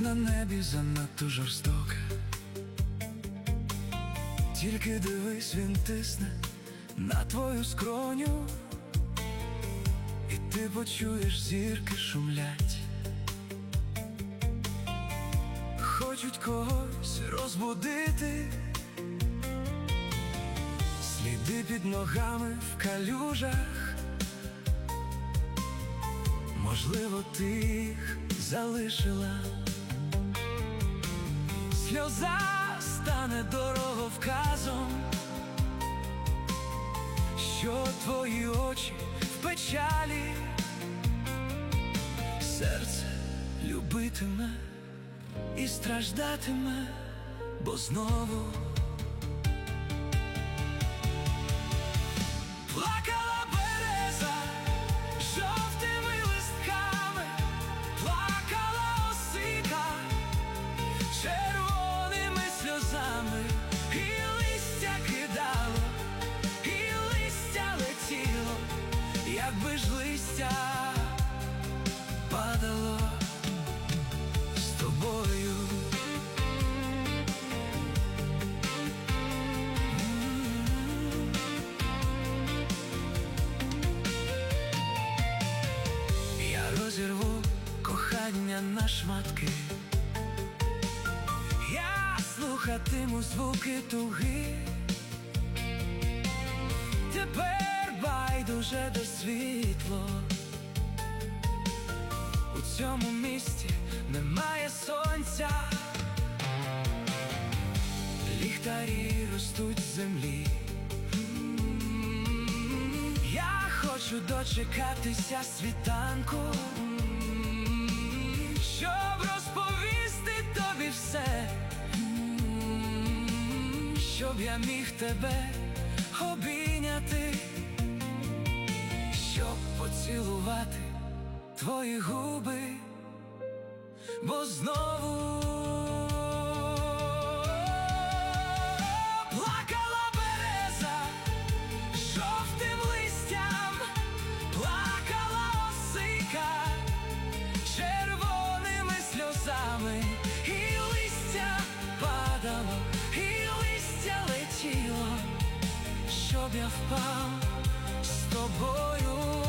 на небі занадто жорстока. Тільки дивись, він тисне на твою скроню, і ти почуєш, зірки шумлять. Хочуть когось розбудити, сліди під ногами в калюжах. Можливо, ти їх залишила. Сльоза стане дороговказом, що твої очі в печалі. Серце любитиме і страждатиме, бо знову плакала береза жовтими листками, плакала осика червоними сльозами, і листя кидало, і листя летіло, якби ж листя падало з тобою. Я розірву кохання на шматки, я слухатиму звуки туги. Тепер байдуже де світло, у цьому місті немає сонця. Ліхтарі ростуть з землі. Я хочу дочекатися світанку, щоб розповісти тобі все, щоб я міг тебе обійняти, щоб поцілувати твої губи, бо знову плакала береза жовтим листям, плакала осика червоними сльозами, і листя падало, і листя летіло, щоб я впав з тобою.